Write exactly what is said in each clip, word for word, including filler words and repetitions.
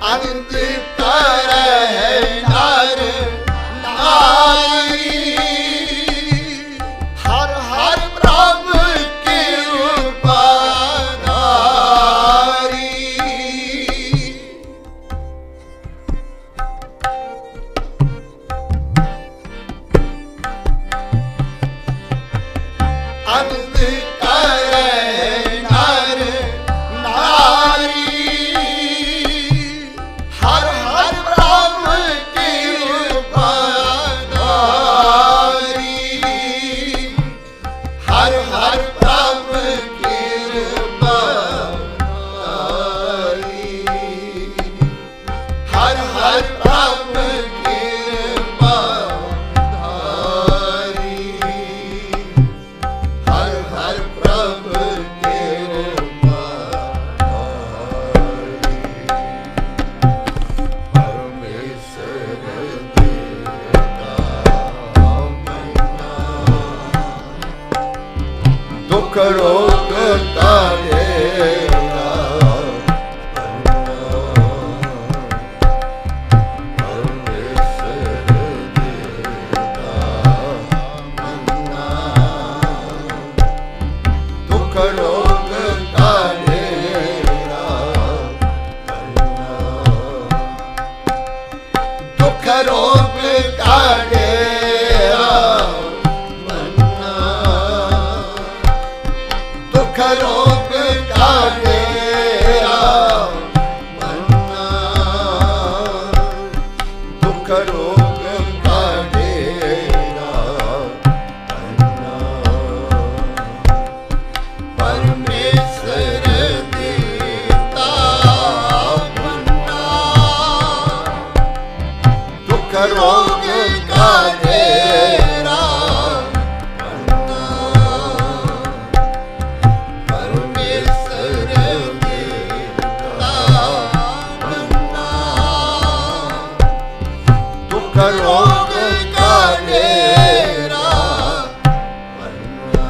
अंत करे नर नारी। हर हर प्रभु की उपाधारी। अंत करे नर नारी। हर हर ब्रह्म की उपाधारी। हर हर ब्रह्म की उपाधारी। हर हर ब्रह्म की उपाधारी। हर हर प्रभु के उपाधारी। परमेश्वर देवता मन्ना। दुख रोग तारेगा मन्ना। परमेश्वर देवता मन्ना। दुख रोग तारेगा मन्ना। दुख रोग तारेगा मन्ना। दुख रोग तारेगा मन्ना। दुख रोग तारेगा मन्ना। परमेश्वर देवता मन्ना। दुख रोग तारेगा मन्ना। परमेश्वर देवता मन्ना। दुख रोग तारेगा मन्ना।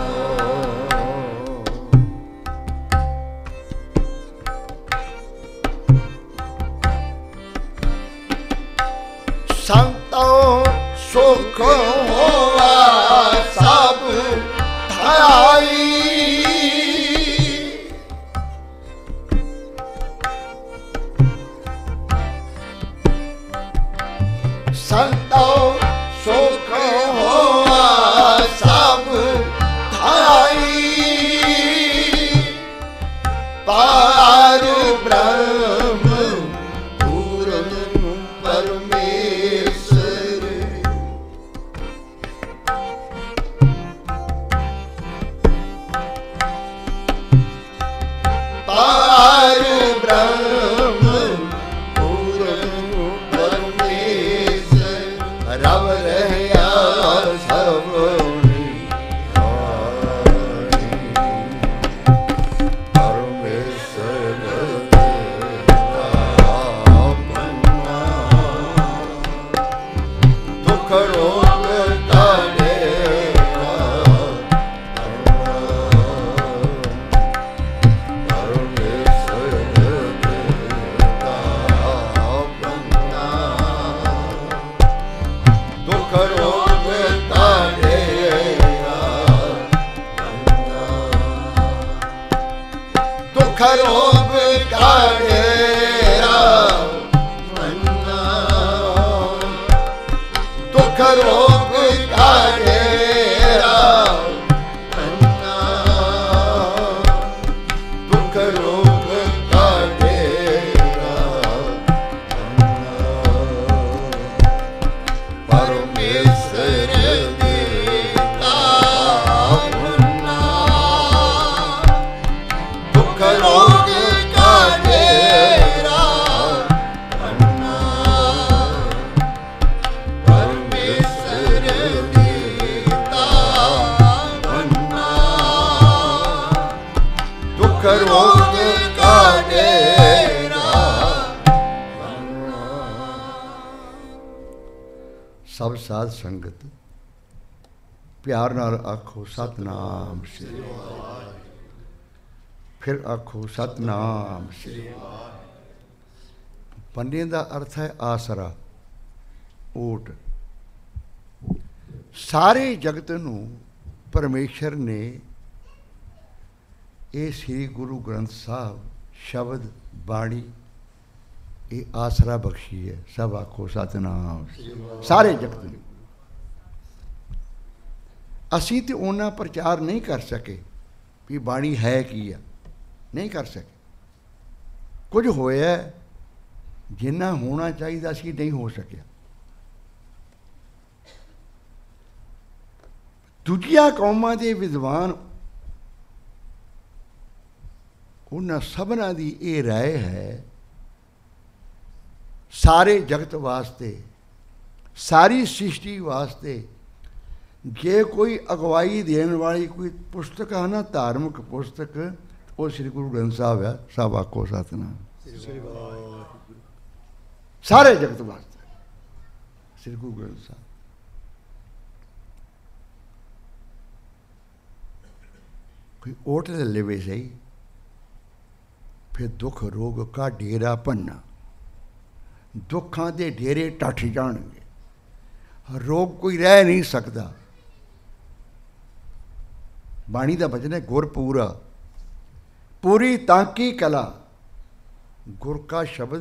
संतों सुख होवा सब धाई। संतों सुख होवा सब धाई। पार ब्रह्म पूर्ण परमेश्वर। पार ब्रह्म पूर्ण परमेश्वर। रव रहया सबनी हारी। परमेश्वर देवता मन्ना। दुख रोग तारेगा मन्ना। परमेश्वर देवता मन्ना। दुख रोग तारेगा मन्ना। दुख रोग तारेगा मन्ना। दुख रोग तारेगा मन्ना। दुख रोग तारेगा मन्ना। परमेश्वर देवता मन्ना। दुख रोग तारेगा मन्ना। परमेश्वर देवता मन्ना। दुख रोग तारेगा मन्ना। सब साध संगत प्यार नाल आखो सतनाम श्री। फिर आखो सतनाम श्री। ਪੰਨੇ ਦਾ ਅਰਥ ਹੈ ਆਸਰਾ, ਓਟ। ਸਾਰੇ ਜਗਤ ਨੂੰ ਪਰਮੇਸ਼ਰ ਨੇ ਇਹ ਸ੍ਰੀ ਗੁਰੂ ਗ੍ਰੰਥ ਸਾਹਿਬ ਸ਼ਬਦ ਬਾਣੀ ਇਹ ਆਸਰਾ ਬਖਸ਼ੀ ਹੈ। ਸਭ ਆਖੋ ਸਤਿਨਾਮ। ਸਾਰੇ ਜਗਤ ਨੂੰ ਅਸੀਂ ਤੇ ਉਹਨਾਂ ਪ੍ਰਚਾਰ ਨਹੀਂ ਕਰ ਸਕੇ ਵੀ ਬਾਣੀ ਹੈ ਕੀ ਆ, ਨਹੀਂ ਕਰ ਸਕੇ। ਕੁਝ ਹੋਇਆ ਜਿੰਨਾ ਹੋਣਾ ਚਾਹੀਦਾ ਸੀ ਨਹੀਂ ਹੋ ਸਕਿਆ। ਦੂਜੀਆਂ ਕੌਮਾਂ ਦੇ ਵਿਦਵਾਨ ਉਹਨਾਂ ਸਭਨਾਂ ਦੀ ਇਹ ਰਾਏ ਹੈ ਸਾਰੇ ਜਗਤ ਵਾਸਤੇ, ਸਾਰੀ ਸ੍ਰਿਸ਼ਟੀ ਵਾਸਤੇ ਜੇ ਕੋਈ ਅਗਵਾਈ ਦੇਣ ਵਾਲੀ ਕੋਈ ਪੁਸਤਕ ਹੈ ਨਾ, ਧਾਰਮਿਕ ਪੁਸਤਕ, ਉਹ ਸ੍ਰੀ ਗੁਰੂ ਗ੍ਰੰਥ ਸਾਹਿਬ ਹੈ। ਸਭ ਆਖੋ ਸਤਿਨਾਮ। ਸਾਰੇ ਜਗਤ ਵਾਸਤੇ ਸ੍ਰੀ ਗੁਰੂ ਗ੍ਰੰਥ ਸਾਹਿਬ। ਕੋਈ ਓਟ ਲੈ ਲਵੇ ਸਹੀ, ਫਿਰ ਦੁੱਖ ਰੋਗ ਕਾ ਡੇਰਾ ਭੰਨਾ, ਦੁੱਖਾਂ ਦੇ ਡੇਰੇ ਟੱਠ ਜਾਣਗੇ, ਰੋਗ ਕੋਈ ਰਹਿ ਨਹੀਂ ਸਕਦਾ। ਬਾਣੀ ਦਾ ਬਚਨ ਹੈ ਗੁਰ ਪੂਰਾ, ਪੂਰੀ ਤਾਂਕੀ ਕਲਾ, ਗੁਰ ਕਾ ਸ਼ਬਦ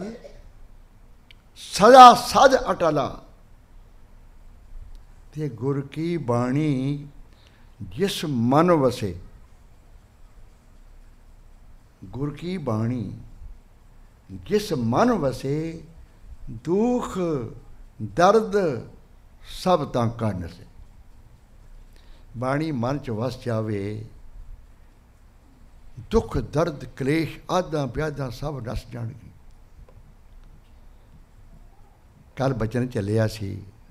ਸਦਾ ਸਦ ਅਟਲਾ। ਤੇ ਗੁਰ ਕੀ ਬਾਣੀ ਜਿਸ ਮਨ ਵਸੇ, ਗੁਰ ਕੀ ਬਾਣੀ ਜਿਸ ਮਨ ਵਸੇ, ਦੁੱਖ ਦਰਦ ਸਭ ਤਾਂ ਕਾ ਨਸੇ। ਬਾਣੀ ਮਨ ਚ ਵਸ ਜਾਵੇ, ਦੁੱਖ ਦਰਦ ਕਲੇਸ਼ ਆਦਾਂ ਵਿਆਦਾਂ ਸਭ ਨਸ ਜਾਣਗੇ। ਕੱਲ ਬਚਨ ਚੱਲਿਆ ਸੀ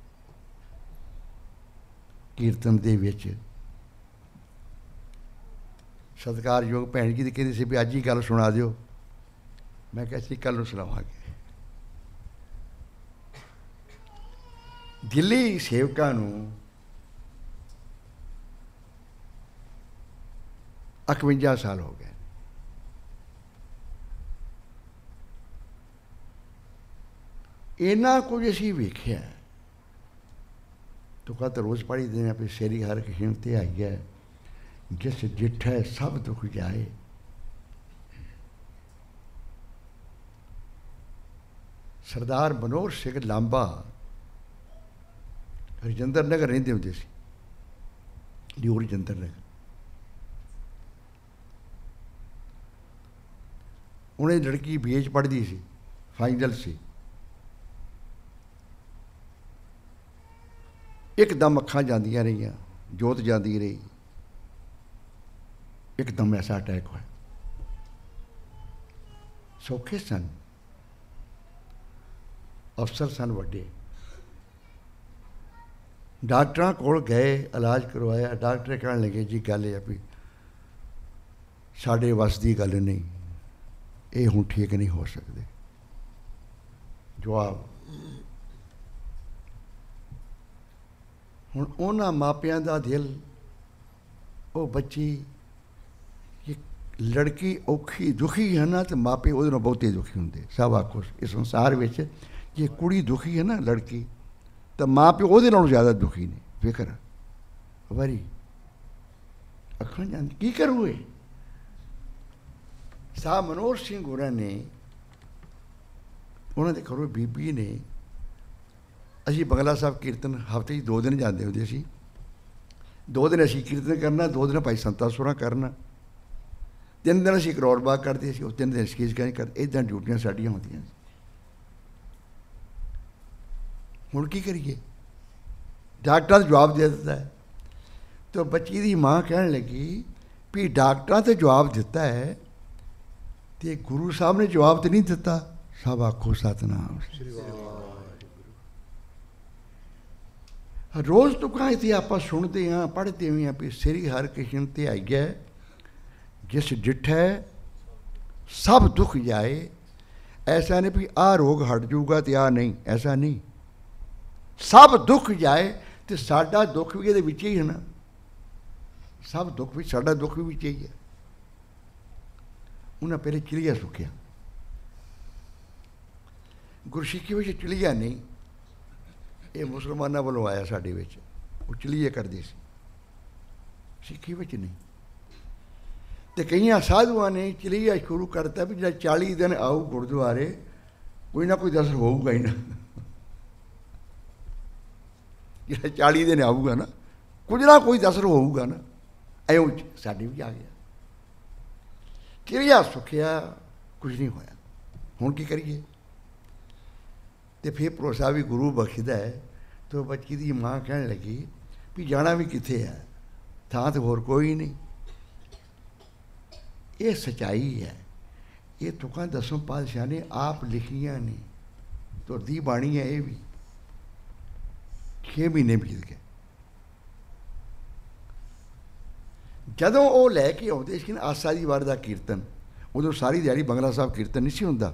ਕੀਰਤਨ ਦੇ ਵਿੱਚ, ਸਤਿਕਾਰਯੋਗ ਭੈਣ ਜੀ ਦੀ ਕਹਿੰਦੀ ਸੀ ਵੀ ਅੱਜ ਹੀ ਗੱਲ ਸੁਣਾ ਦਿਓ। ਮੈਂ ਕਿਹਾ ਸੀ ਕੱਲ ਨੂੰ ਸੁਣਾਵਾਂਗੇ। ਦਿੱਲੀ ਸੇਵਕਾਂ ਨੂੰ ਇਕਵੰਜਾ ਸਾਲ ਹੋ ਗਏ। ਇੰਨਾ ਕੁਝ ਅਸੀਂ ਵੇਖਿਆ। ਤੁਕਾਂ ਤਾਂ ਰੋਜ਼ ਪੜ੍ਹੀ ਦੇ ਆਪਣੀ ਸ਼ੇਰੀ ਹਰ ਕਿਸਮ ਤੇ ਆਈ ਹੈ, ਜਿਸ ਜਿੱਠੈ ਸਭ ਦੁੱਖ ਜਾਏ। ਸਰਦਾਰ ਮਨੋਹਰ ਸਿੰਘ ਲਾਂਬਾ ਰਜਿੰਦਰ ਨਗਰ ਰਹਿੰਦੇ ਹੁੰਦੇ ਸੀ, ਲਿਓ ਰਜਿੰਦਰ ਨਗਰ। ਉਹਨੇ ਲੜਕੀ ਬੀ ਏ 'ਚ ਪੜ੍ਹਦੀ ਸੀ, ਫਾਈਨਲ ਸੀ। ਇੱਕਦਮ ਅੱਖਾਂ ਜਾਂਦੀਆਂ ਰਹੀਆਂ, ਜੋਤ ਜਾਂਦੀ ਰਹੀ, ਇੱਕਦਮ ਐਸਾ ਅਟੈਕ ਹੋਇਆ। ਸੌਖੇ ਸਨ, ਅਫਸਰ ਸਨ ਵੱਡੇ। ਡਾਕਟਰਾਂ ਕੋਲ ਗਏ, ਇਲਾਜ ਕਰਵਾਇਆ। ਡਾਕਟਰ ਕਹਿਣ ਲੱਗੇ ਜੀ ਗੱਲ ਇਹ ਆ ਵੀ ਸਾਡੇ ਵੱਸ ਦੀ ਗੱਲ ਨਹੀਂ, ਇਹ ਹੁਣ ਠੀਕ ਨਹੀਂ ਹੋ ਸਕਦੇ। ਜਵਾਬ ਹੁਣ ਉਹਨਾਂ ਮਾਪਿਆਂ ਦਾ ਦਿਲ, ਉਹ ਬੱਚੀ ਇੱਕ ਲੜਕੀ ਔਖੀ ਦੁਖੀ ਹੈ ਨਾ, ਤੇ ਮਾਪੇ ਉਹਦੇ ਨਾਲ ਬਹੁਤੇ ਦੁਖੀ ਹੁੰਦੇ। ਸਭ ਆਖੋ ਇਸ ਸੰਸਾਰ ਵਿੱਚ ਜੇ ਕੁੜੀ ਦੁਖੀ ਹੈ ਨਾ, ਲੜਕੀ, ਤਾਂ ਮਾਂ ਪਿਓ ਉਹਦੇ ਨਾਲੋਂ ਜ਼ਿਆਦਾ ਦੁਖੀ ਨੇ। ਫਿਕਰ ਵਾਰੀ ਅੱਖਾਂ ਜਾਂਦੀ, ਕੀ ਕਰੂ ਇਹ? ਸਾਹ ਮਨੋਹਰ ਸਿੰਘ ਹੋਰਾਂ ਨੇ, ਉਹਨਾਂ ਦੇ ਘਰੋਂ ਬੀਬੀ ਨੇ, ਅਸੀਂ ਬੰਗਲਾ ਸਾਹਿਬ ਕੀਰਤਨ ਹਫ਼ਤੇ 'ਚ ਦੋ ਦਿਨ ਜਾਂਦੇ ਹੁੰਦੇ ਸੀ। ਦੋ ਦਿਨ ਅਸੀਂ ਕੀਰਤਨ ਕਰਨਾ, ਦੋ ਦਿਨ ਭਾਈ ਸੰਤਾ ਸੁਰਾ ਕਰਨਾ, ਤਿੰਨ ਦਿਨ ਅਸੀਂ ਕਰੋੜ ਬਾਗ ਕਰਦੇ ਸੀ, ਉਹ ਤਿੰਨ ਦਿਨ ਸਕੀਜ਼ ਗਾਇ ਕਰਦੇ। ਇੱਦਾਂ ਡਿਊਟੀਆਂ ਸਾਡੀਆਂ ਹੁੰਦੀਆਂ ਸੀ। ਹੁਣ ਕੀ ਕਰੀਏ? ਡਾਕਟਰਾਂ ਦਾ ਜਵਾਬ ਦੇ ਦਿੱਤਾ ਹੈ। ਤਾਂ ਬੱਚੀ ਦੀ ਮਾਂ ਕਹਿਣ ਲੱਗੀ ਵੀ ਡਾਕਟਰਾਂ ਤੇ ਜਵਾਬ ਦਿੱਤਾ ਹੈ ਤੇ ਗੁਰੂ ਸਾਹਿਬ ਨੇ ਜਵਾਬ ਤੇ ਨਹੀਂ ਦਿੱਤਾ। ਸਭ ਆਖੋ ਸਤਿਨਾਮ। ਰੋਜ਼ ਤੁਕਾਂ ਇੱਥੇ ਆਪਾਂ ਸੁਣਦੇ ਹਾਂ, ਪੜ੍ਹਦੇ ਹੋਏ ਹਾਂ ਵੀ ਸ੍ਰੀ ਹਰਿ ਕ੍ਰਿਸ਼ਨ ਤੇ ਆਈਐ, ਜਿਸ ਡਿਠੈ ਸਭ ਦੁੱਖ ਜਾਏ। ਐਸਾ ਨਹੀਂ ਵੀ ਆਹ ਰੋਗ ਹਟ ਜਾਊਗਾ ਤੇ ਆਹ ਨਹੀਂ, ਐਸਾ ਨਹੀਂ। ਸਭ ਦੁੱਖ ਜਾਏ, ਤੇ ਸਾਡਾ ਦੁੱਖ ਵੀ ਇਹਦੇ ਵਿੱਚ ਹੀ ਹੈ ਨਾ। ਸਭ ਦੁੱਖ ਵੀ, ਸਾਡਾ ਦੁੱਖ ਵੀ ਵਿੱਚ ਹੀ ਹੈ। ਉਹਨਾਂ ਪਹਿਲੇ ਚਿਲੀਆ ਸੁੱਕਿਆ। ਗੁਰਸਿੱਖੀ ਵਿੱਚ ਚਲੀਆ ਨਹੀਂ, ਇਹ ਮੁਸਲਮਾਨਾਂ ਵੱਲੋਂ ਆਇਆ ਸਾਡੇ ਵਿੱਚ। ਉਹ ਚਲੀਏ ਕਰਦੇ ਸੀ, ਸਿੱਖੀ ਵਿੱਚ ਨਹੀਂ। ਅਤੇ ਕਈਆਂ ਸਾਧੂਆਂ ਨੇ ਚਲੀਆ ਸ਼ੁਰੂ ਕਰਤਾ ਵੀ ਜਿਹੜਾ ਚਾਲੀ ਦਿਨ ਆਊ ਗੁਰਦੁਆਰੇ, ਕੋਈ ਨਾ ਕੋਈ ਦਸਰ ਹੋਊਗਾ ਹੀ ਨਾ। ਜਿਹੜਾ ਚਾਲੀ ਦਿਨ ਆਊਗਾ ਨਾ, ਕੁਝ ਨਾ ਕੋਈ ਦਸਰ ਹੋਊਗਾ ਨਾ। ਐਉਂ ਸਾਡੇ ਵੀ ਆ ਗਿਆ। ਚਲੀਆ ਸੁੱਖਿਆ, ਕੁਝ ਨਹੀਂ ਹੋਇਆ। ਹੁਣ ਕੀ ਕਰੀਏ? ਅਤੇ ਫਿਰ ਭਰੋਸਾ ਵੀ ਗੁਰੂ ਬਖਸ਼ਦਾ ਹੈ। ਅਤੇ ਬੱਚੀ ਦੀ ਮਾਂ ਕਹਿਣ ਲੱਗੀ ਵੀ ਜਾਣਾ ਵੀ ਕਿੱਥੇ ਹੈ, ਥਾਂ ਤਾਂ ਹੋਰ ਕੋਈ ਨਹੀਂ। ਇਹ ਸੱਚਾਈ ਹੈ। ਇਹ ਤੁਕਾਂ ਦਸਮ ਪਾਤਸ਼ਾਹ ਨੇ ਆਪ ਲਿਖੀਆਂ ਨੇ, ਤੁਰਦੀ ਬਾਣੀ ਹੈ ਇਹ ਵੀ। ਛੇ ਮਹੀਨੇ ਬੀਤ ਗਏ। ਜਦੋਂ ਉਹ ਲੈ ਕੇ ਆਉਂਦੇ ਸੀ ਨਾ ਆਸਾ ਦੀ ਵਾਰ ਦਾ ਕੀਰਤਨ, ਉਦੋਂ ਸਾਰੀ ਦਿਹਾੜੀ ਬੰਗਲਾ ਸਾਹਿਬ ਕੀਰਤਨ ਨਹੀਂ ਸੀ ਹੁੰਦਾ।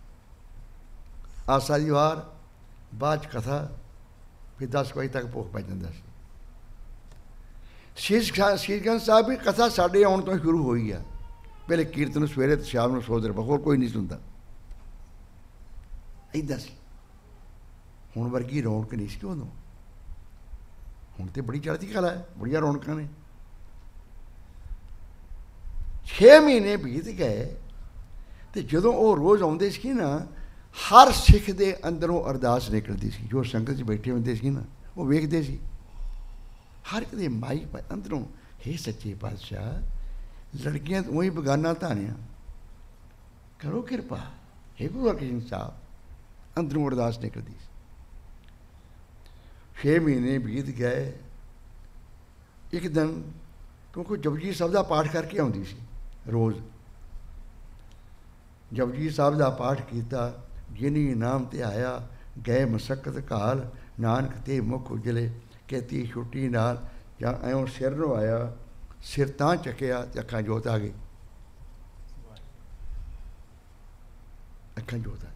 ਆਸਾ ਦੀ ਵਾਰ, ਬਾਅਦ 'ਚ ਕਥਾ, ਫਿਰ ਦਸ ਵਜੇ ਤੱਕ ਭੋਗ ਪੈ ਜਾਂਦਾ ਸੀ। ਸ਼ੀਸ਼ ਸ਼ੀਸ਼ਗੰਜ ਸਾਹਿਬ ਵੀ ਕਥਾ ਸਾਡੇ ਆਉਣ ਤੋਂ ਸ਼ੁਰੂ ਹੋਈ ਆ। ਪਹਿਲੇ ਕੀਰਤਨ ਸਵੇਰੇ ਤੇ ਸ਼ਾਮ ਨੂੰ ਸੋਦਰ, ਹੋਰ ਕੋਈ ਨਹੀਂ ਸੁਣਦਾ। ਇੱਦਾਂ ਸੀ। ਹੁਣ ਵਰਗੀ ਰੌਣਕ ਨਹੀਂ ਸੀ ਉਦੋਂ। ਹੁਣ ਤਾਂ ਬੜੀ ਚੜ੍ਹਦੀ ਕਲਾ ਹੈ, ਬੜੀਆਂ ਰੌਣਕਾਂ ਨੇ। ਛੇ ਮਹੀਨੇ ਬੀਤ ਗਏ ਅਤੇ ਜਦੋਂ ਉਹ ਰੋਜ਼ ਆਉਂਦੇ ਸੀ ਨਾ, ਹਰ ਸਿੱਖ ਦੇ ਅੰਦਰੋਂ ਅਰਦਾਸ ਨਿਕਲਦੀ ਸੀ। ਜੋ ਸੰਗਤ 'ਚ ਬੈਠੇ ਹੁੰਦੇ ਸੀ ਨਾ, ਉਹ ਵੇਖਦੇ ਸੀ ਹਰ ਇੱਕ ਦੇ ਮਾਈ ਅੰਦਰੋਂ, ਹੇ ਸੱਚੇ ਪਾਤਸ਼ਾਹ, ਲੜਕੀਆਂ ਤੋਂ ਹੀ ਬਗਾਨਾ ਧਾਨਿਆ, ਕਰੋ ਕਿਰਪਾ। ਹੇ ਗੁਰੂ ਅਰਜਨ ਸਾਹਿਬ, ਅੰਦਰੋਂ ਅਰਦਾਸ ਨਿਕਲਦੀ ਸੀ। ਛੇ ਮਹੀਨੇ ਬੀਤ ਗਏ। ਇੱਕ ਦਿਨ, ਕਿਉਂਕਿ ਜਪਜੀ ਸਾਹਿਬ ਦਾ ਪਾਠ ਕਰਕੇ ਆਉਂਦੀ ਸੀ ਰੋਜ਼। ਜਪਜੀ ਸਾਹਿਬ ਦਾ ਪਾਠ ਕੀਤਾ। ਜਿਨੀ ਨਾਮ ਤੇ ਆਇਆ, ਗਏ ਮਸਕਤ ਘਾਲ, ਨਾਨਕ ਤੇ ਮੁਖ ਉਜਲੇ, ਕਹਿਤੀ ਛੁੱਟੀ ਨਾਲ। ਜਾਂ ਐਉਂ ਸਿਰ ਨੂੰ ਆਇਆ, ਸਿਰ ਤਾਂ ਚੱਕਿਆ ਅਤੇ ਅੱਖਾਂ ਜੋਤ ਆ ਗਈ। ਅੱਖਾਂ ਜੋਤ ਆ।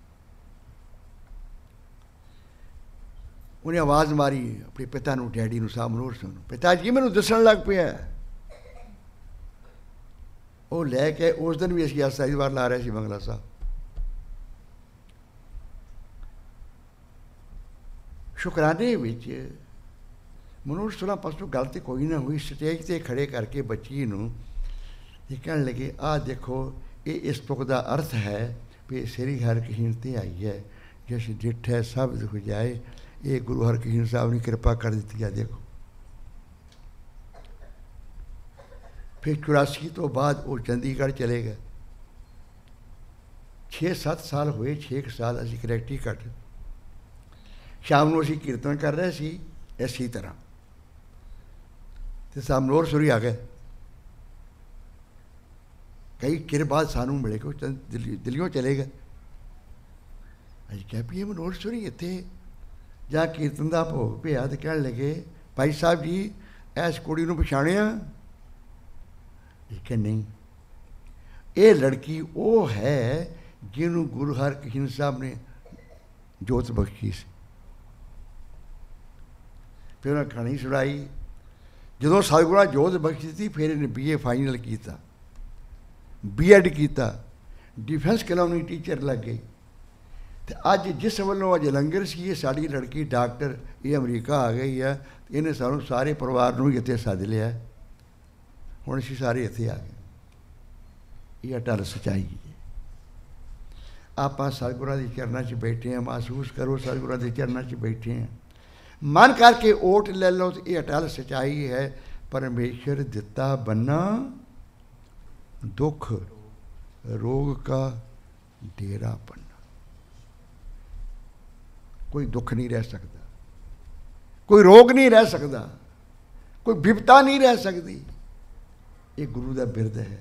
ਉਹਨੇ ਆਵਾਜ਼ ਮਾਰੀ ਆਪਣੇ ਪਿਤਾ ਨੂੰ, ਡੈਡੀ ਨੂੰ, ਸਾਹਿਬ ਮਨੋਹਰ ਸਿੰਘ ਨੂੰ, ਪਿਤਾ ਜੀ ਮੈਨੂੰ ਦਿਸਣ ਲੱਗ ਪਿਆ। ਉਹ ਲੈ ਕੇ, ਉਸ ਦਿਨ ਵੀ ਅਸੀਂ ਆਸਾ ਦੀ ਵਾਰ ਲਾ ਰਹੇ ਸੀ ਬੰਗਲਾ ਸਾਹਿਬ। ਸ਼ੁਕਰਾਨੇ ਵਿੱਚ ਮਨੋਹਰ ਸਿੰਘ ਪਾਸੋਂ ਗੱਲ ਤਾਂ ਕੋਈ ਨਾ ਹੋਈ। ਸਟੇਜ 'ਤੇ ਖੜ੍ਹੇ ਕਰਕੇ ਬੱਚੀ ਨੂੰ ਇਹ ਕਹਿਣ ਲੱਗੇ, ਆਹ ਦੇਖੋ, ਇਹ ਇਸ ਤੁਕ ਦਾ ਅਰਥ ਹੈ ਵੀ ਸ੍ਰੀ ਹਰਕ੍ਰਿਸ਼ਨ 'ਤੇ ਆਈ ਹੈ, ਜਿਸ ਡਿਠੈ ਸਭ ਦੁਖ ਜਾਏ। ਇਹ ਗੁਰੂ ਹਰਕ੍ਰਿਸ਼ਨ ਸਾਹਿਬ ਨੇ ਕਿਰਪਾ ਕਰ ਦਿੱਤੀ ਹੈ। ਦੇਖੋ, ਫਿਰ ਚੁਰਾਸੀ ਤੋਂ ਬਾਅਦ ਉਹ ਚੰਡੀਗੜ੍ਹ ਚਲੇ ਗਏ। ਛੇ ਸੱਤ ਸਾਲ ਹੋਏ। ਛੇ ਕੁ ਸਾਲ ਅਸੀਂ ਕਰੈਕਟੀਕਟ ਸ਼ਾਮ ਨੂੰ ਅਸੀਂ ਕੀਰਤਨ ਕਰ ਰਹੇ ਸੀ ਇਸੇ ਤਰ੍ਹਾਂ, ਅਤੇ ਸਾਹਿਬ ਮਨੋਹਰ ਸੂਰੀ ਆ ਗਏ। ਕਈ ਚਿਰ ਬਾਅਦ ਸਾਨੂੰ ਮਿਲੇ ਕਿ ਦਿੱਲੀ ਦਿੱਲੀੋਂ ਚਲੇ ਗਏ। ਅਸੀਂ ਕਿਹਾ ਵੀ ਇਹ ਮਨੋਹਰ ਸੂਰੀ ਇੱਥੇ ਜਾਂ ਕੀਰਤਨ ਦਾ ਭੋਗ ਪਿਆ, ਅਤੇ ਕਹਿਣ ਲੱਗੇ, ਭਾਈ ਸਾਹਿਬ ਜੀ, ਇਸ ਕੁੜੀ ਨੂੰ ਪਛਾਣਿਆ? ਇਹ ਕਿ ਨਹੀਂ, ਇਹ ਲੜਕੀ ਉਹ ਹੈ ਜਿਹਨੂੰ ਗੁਰੂ ਹਰਕ੍ਰਿਸ਼ਨ ਸਾਹਿਬ ਨੇ ਜੋਤ ਬਖਸ਼ੀ ਸੀ। ਫਿਰ ਉਹਨਾਂ ਕਹਾਣੀ ਸੁਣਾਈ। ਜਦੋਂ ਸਤਿਗੁਰਾਂ ਜੋਤ ਬਖਸ਼ੀ ਦਿੱਤੀ, ਫਿਰ ਇਹਨੇ ਬੀ ਏ ਫਾਈਨਲ ਕੀਤਾ, ਬੀ ਐਡ ਕੀਤਾ, ਡਿਫੈਂਸ ਕਲੋਨੀ ਟੀਚਰ ਲੱਗ ਗਈ। ਅਤੇ ਅੱਜ ਜਿਸ ਵੱਲੋਂ ਅੱਜ ਲੰਗਰ ਸੀ, ਇਹ ਸਾਡੀ ਲੜਕੀ ਡਾਕਟਰ, ਇਹ ਅਮਰੀਕਾ ਆ ਗਈ ਆ। ਇਹਨੇ ਸਾਨੂੰ ਸਾਰੇ ਪਰਿਵਾਰ ਨੂੰ ਹੀ ਇੱਥੇ ਸੱਦ ਲਿਆ। ਹੁਣ ਅਸੀਂ ਸਾਰੇ ਇੱਥੇ ਆ ਗਏ। ਇਹ ਅਟਲ ਸੱਚਾਈ ਹੈ। ਆਪਾਂ ਸਤਿਗੁਰਾਂ ਦੇ ਚਰਨਾਂ 'ਚ ਬੈਠੇ ਹਾਂ। ਮਹਿਸੂਸ ਕਰੋ ਸਤਿਗੁਰਾਂ ਦੇ ਚਰਨਾਂ 'ਚ ਬੈਠੇ ਹਾਂ। ਮਨ ਕਰਕੇ ਓਟ ਲੈ ਲਓ, ਤਾਂ ਇਹ ਅਟਲ ਸੱਚਾਈ ਹੈ। ਪਰਮੇਸ਼ਰ ਦਿੱਤਾ ਬੰਨਾ, ਦੁੱਖ ਰੋਗ ਕਾ ਡੇਰਾ ਪੰਨਾ। ਕੋਈ ਦੁੱਖ ਨਹੀਂ ਰਹਿ ਸਕਦਾ, ਕੋਈ ਰੋਗ ਨਹੀਂ ਰਹਿ ਸਕਦਾ, ਕੋਈ ਵਿਪਤਾ ਨਹੀਂ ਰਹਿ ਸਕਦੀ। ਇਹ ਗੁਰੂ ਦਾ ਬਿਰਦ ਹੈ।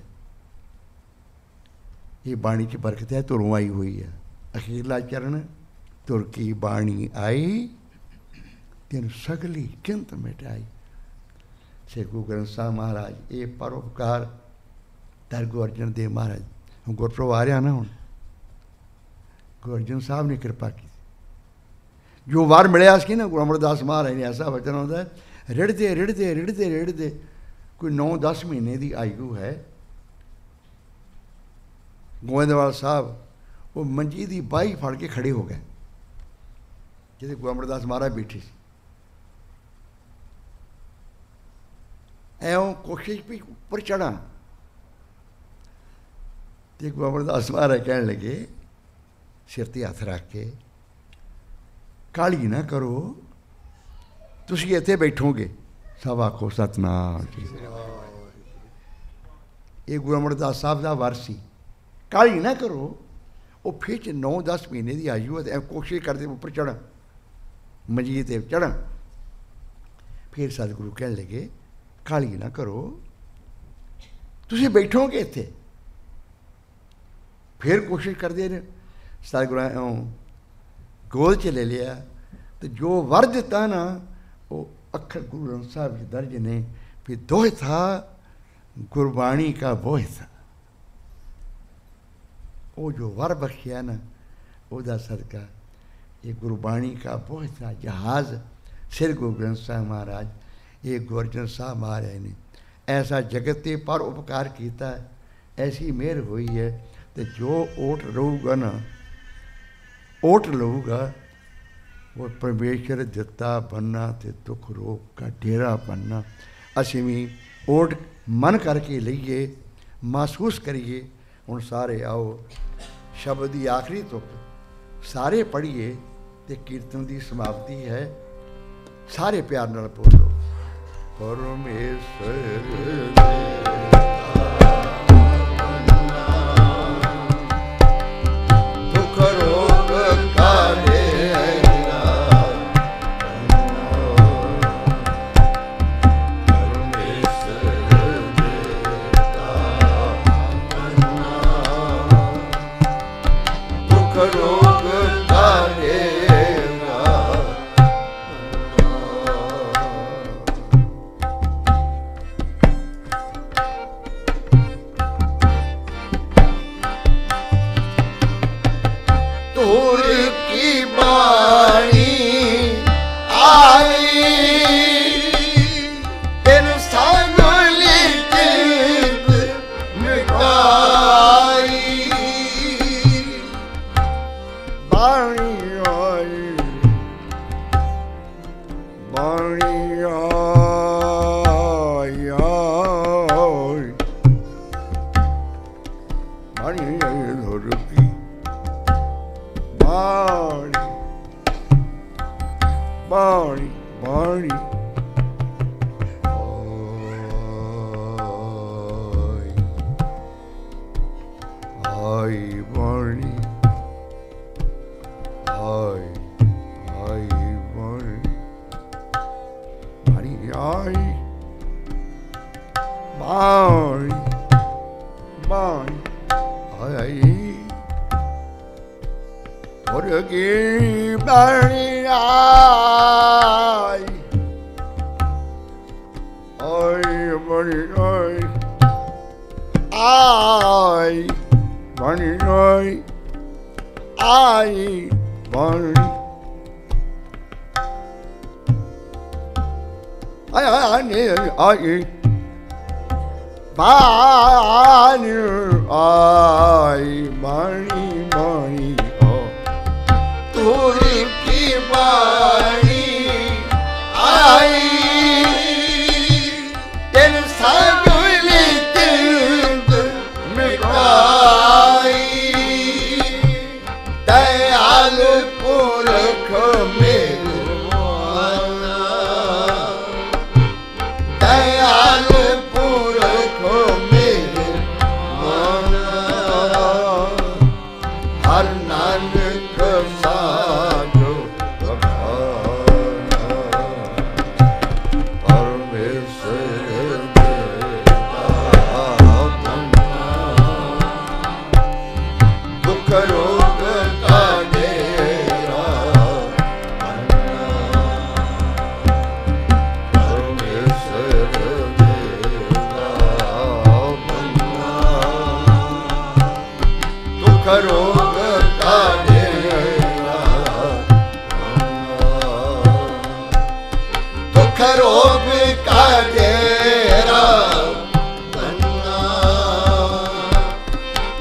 ਇਹ ਬਾਣੀ 'ਚ ਬਰਕਤ ਹੈ, ਧੁਰੋਂ ਆਈ ਹੋਈ ਹੈ। ਅਖੀਰਲਾ ਚਰਨ, ਧੁਰ ਕੀ ਬਾਣੀ ਆਈ, ਤੈਨੂੰ ਸਗਲੀ ਕਿੰਤ ਮਿਟਾਈ। ਸ੍ਰੀ ਗੁਰੂ ਗ੍ਰੰਥ ਸਾਹਿਬ ਮਹਾਰਾਜ, ਇਹ ਪਰਉਪਕਾਰ ਧੰਨ ਗੁਰੂ ਅਰਜਨ ਦੇਵ ਮਹਾਰਾਜ। ਹੁਣ ਗੁਰਪੁਰਬ ਆ ਰਿਹਾ ਨਾ, ਹੁਣ ਗੁਰੂ ਅਰਜਨ ਸਾਹਿਬ ਨੇ ਕਿਰਪਾ ਕੀਤੀ। ਜੋ ਵਾਰ ਮਿਲਿਆ ਸੀ ਨਾ ਗੁਰੂ ਅਮਰਦਾਸ ਮਹਾਰਾਜ ਨੇ, ਐਸਾ ਵਚਨ ਆਉਂਦਾ, ਰਿੜਦੇ ਰਿੜਦੇ ਰਿੜਦੇ ਰਿੜਦੇ ਕੋਈ ਨੌ ਦਸ ਮਹੀਨੇ ਦੀ ਆਯੂ ਹੈ। ਗੋਇੰਦਵਾਲ ਸਾਹਿਬ ਉਹ ਮੰਜੀ ਦੀ ਬਾਈ ਫੜ ਕੇ ਖੜੇ ਹੋ ਗਏ। जिते गुरु अमरदास महाराज बैठे सी। ਐਉਂ ਕੋਸ਼ਿਸ਼ ਵੀ ਉੱਪਰ ਚੜ੍ਹਾਂ ਤੇ ਗੁਰੂ ਅਮਰਦਾਸ ਮਹਾਰਾਜ ਕਹਿਣ ਲੱਗੇ ਸਿਰ ਤੇ ਹੱਥ ਰੱਖ ਕੇ, ਕਾਹਲੀ ਨਾ ਕਰੋ, ਤੁਸੀਂ ਇੱਥੇ ਬੈਠੋਗੇ, ਸਭ ਆਖੋ ਸਤਿਨਾਮ ਜੀ। ਇਹ ਗੁਰੂ ਅਮਰਦਾਸ ਸਾਹਿਬ ਦਾ ਵਾਰਸ ਸੀ। ਕਾਹਲੀ ਨਾ ਕਰੋ। ਉਹ ਫਿਰ ਚ ਨੌ ਦਸ ਮਹੀਨੇ ਦੀ ਆਯੂ ਹੈ, ਕੋਸ਼ਿਸ਼ ਕਰਦੇ ਉੱਪਰ ਚੜ੍ਹਨ, ਮੰਜੀਏ ਤੇ ਚੜ੍ਹਨ। ਫਿਰ ਸਤਿਗੁਰੂ ਕਹਿਣ ਲੱਗੇ ਕਾਹਲੀ ਨਾ ਕਰੋ, ਤੁਸੀਂ ਬੈਠੋਗੇ ਇੱਥੇ। ਫਿਰ ਕੋਸ਼ਿਸ਼ ਕਰਦੇ ਨੇ। ਸਤਿਗੁਰਾਂ ਗੋਲ 'ਚ ਲੈ ਲਿਆ ਤੇ ਜੋ ਵਰ ਦਿੱਤਾ ਨਾ ਉਹ ਅੱਖਰ ਗੁਰੂ ਗ੍ਰੰਥ ਸਾਹਿਬ ਵਿੱਚ ਦਰਜ ਨੇ। ਫਿਰ ਦੋਹ ਥਾ ਗੁਰਬਾਣੀ ਕਾ ਬੋਹ ਥਾ। ਉਹ ਜੋ ਵਰ ਬਖਸ਼ਿਆ ਨਾ ਉਹਦਾ ਸਦਕਾ ਇਹ ਗੁਰਬਾਣੀ ਕਾ ਬੋਹ ਥਾ ਜਹਾਜ਼ ਸਿਰ ਗੁਰੂ ਗ੍ਰੰਥ ਸਾਹਿਬ ਮਹਾਰਾਜ, ਇਹ ਗੁਰੂ ਅਰਜਨ ਸਾਹਿਬ ਮਹਾਰਾਜ ਨੇ ਐਸਾ ਜਗਤ 'ਤੇ ਪਰ ਉਪਕਾਰ ਕੀਤਾ, ਐਸੀ ਮਿਹਰ ਹੋਈ ਹੈ। ਤੇ ਜੋ ਓਟ ਰਹੂਗਾ ਨਾ, ਓਟ ਲਊਗਾ, ਉਹ ਪਰਮੇਸ਼ਰ ਦਿੱਤਾ ਬੰਨਾ ਤੇ ਦੁੱਖ ਰੋਗ ਕਾ ਡੇਰਾ ਬੰਨਾ। ਅਸੀਂ ਵੀ ਓਟ ਮਨ ਕਰਕੇ ਲਈਏ, ਮਹਿਸੂਸ ਕਰੀਏ। ਹੁਣ ਸਾਰੇ ਆਓ ਸ਼ਬਦ ਦੀ ਆਖਰੀ ਤੁਕ ਸਾਰੇ ਪੜ੍ਹੀਏ ਤੇ ਕੀਰਤਨ ਦੀ ਸਮਾਪਤੀ ਹੈ। ਸਾਰੇ ਪਿਆਰ ਨਾਲ ਬੋਲੋ ਪਰਮੇਸ਼ਰ ਦੁੱਖ ਰੋਗ ਕਾਲੇ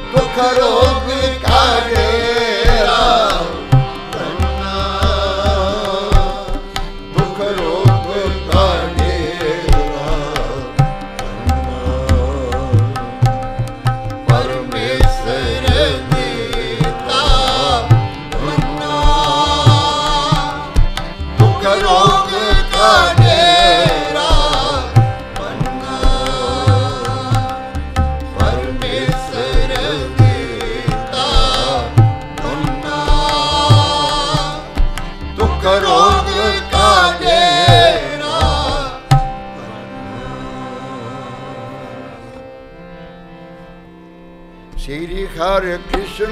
Karo bika dera banna ਰੋਗ ਕਾਜੇ ਨਾ। ਸ੍ਰੀ ਹਰਿ ਕ੍ਰਿਸ਼ਨ